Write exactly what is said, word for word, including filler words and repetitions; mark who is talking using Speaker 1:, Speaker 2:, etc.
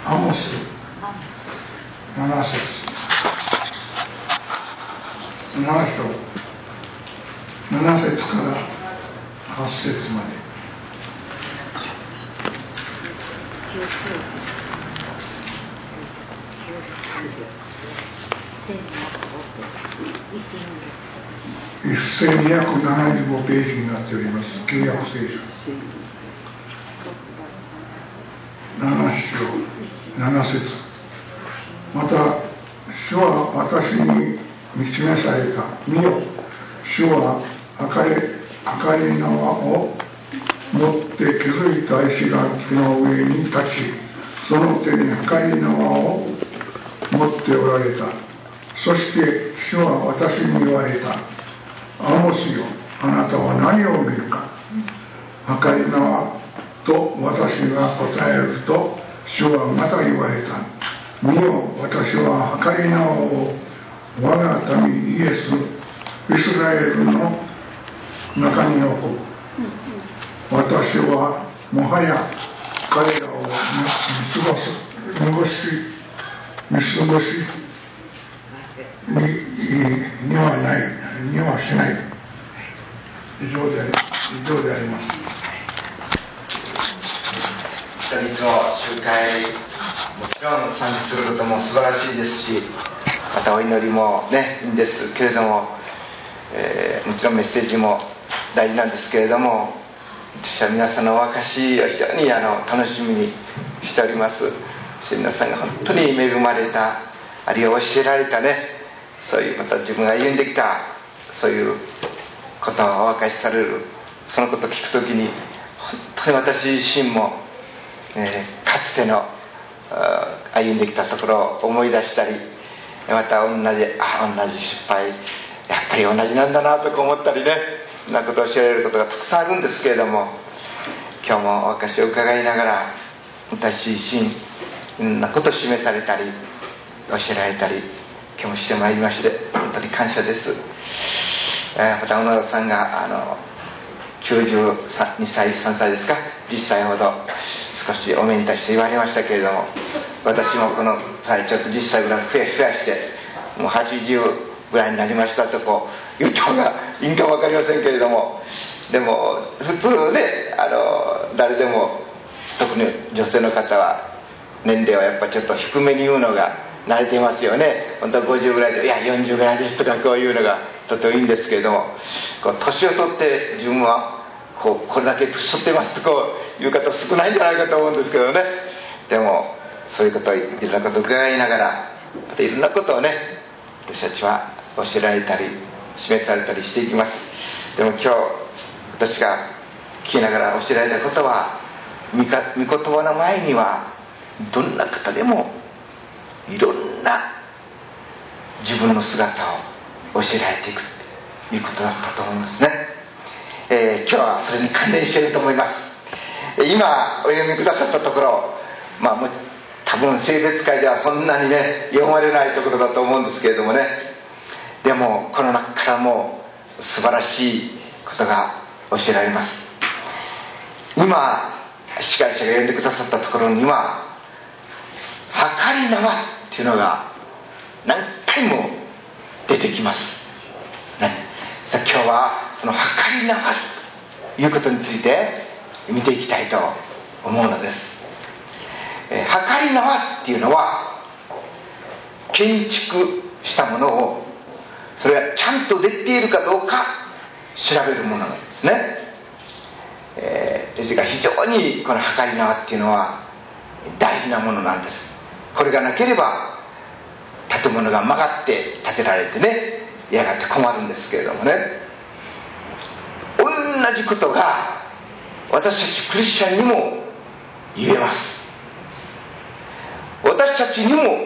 Speaker 1: アモスなな節、なな章なな節からはち節まで。せんにひゃくななじゅうごページになっております。旧約聖書なな章なな節。また主は私に見つめされた。見よ、主は赤い赤い縄を持って築いた石垣の上に立ち、その手に赤い縄を持っておられた。そして主は私に言われた。アモスよ、あなたは何を見るか。赤い縄と私が答えると、主はまた言われた。見よ、私は赤い縄を我が民イエスイスラエルの中に置く。私はもはや彼らを見過ごす見過ごし見過ごしに, にはないにはしない。以上であり以上であります。
Speaker 2: いつも集会、もちろん賛美することも素晴らしいですし、またお祈りもねいいんですけれども、えー、もちろんメッセージも大事なんですけれども、私は皆さんのお証しを非常にあの楽しみにしております。そして皆さんが本当に恵まれた、あるいは教えられたね、そういうまた自分が歩んできたそういうことをお明かしされる、そのことを聞くときに本当に私自身も、えー、かつての歩んできたところを思い出したり、また同じあ同じ失敗やっぱり同じなんだなとか思ったりね、そんなことを教えられることがたくさんあるんですけれども、今日もお証を伺いながら私自身いろんなことを示されたり教えられたり今日もしてまいりまして、本当に感謝です。えー、また小野田さんがあのきゅうじゅうにさいさんさいですか、じゅっさいほど少しお目に達して言われましたけれども、私もこの際ちょっとじゅっさいぐらい増や増やしてもうはちじゅうぐらいになりましたとこう言った方がいいか分かりませんけれども、でも普通ね、あの誰でも特に女性の方は年齢はやっぱちょっと低めに言うのが慣れていますよね。本当はごじゅうぐらいで、いやよんじゅうぐらいですとかこういうのがとてもいいんですけれども、こう年を取って自分はこうこれだけ年取ってますとこういう方少ないんじゃないかと思うんですけどね。でもそういうことをいろんなことを伺いながら、またいろんなことをね私たちは教えられたり示されたりしていきます。でも今日私が聞きながら教えられたことは、御言葉の前にはどんな方でもいろんな自分の姿を教えられていくということだったと思いますね。えー、今日はそれに関連していると思います。今お読みくださったところ、まあもう多分性別界ではそんなにね読まれないところだと思うんですけれどもね、でもこの中からも素晴らしいことが教えられます。今司会者が読んでくださったところには計り縄っていうのが何回も出てきますね。さあ今日はその計り縄ということについて見ていきたいと思うのです。えー、計り縄っていうのは建築したものをそれがちゃんとできているかどうか調べるものなんですね。えー、ですが非常にこの計り縄っていうのは大事なものなんです。これがなければ建物が曲がって建てられてね、やがて困るんですけれどもね、同じことが私たちクリスチャンにも言えます。私たちにも